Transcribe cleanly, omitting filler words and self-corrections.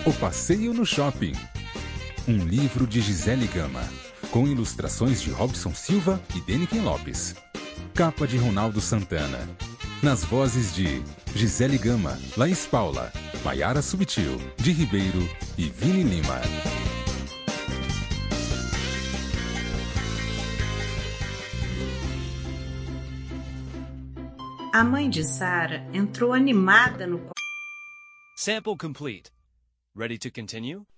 O Passeio no Shopping. Um livro de Gisele Gama, com ilustrações de Robson Silva e Deniken Lopes. Capa de Ronaldo Santana. Nas vozes de Gisele Gama, Laís Paula, Maiara Subtil, de Ribeiro e Vini Lima. A mãe de Sarah entrou animada no quarto. Sample complete. Ready to continue?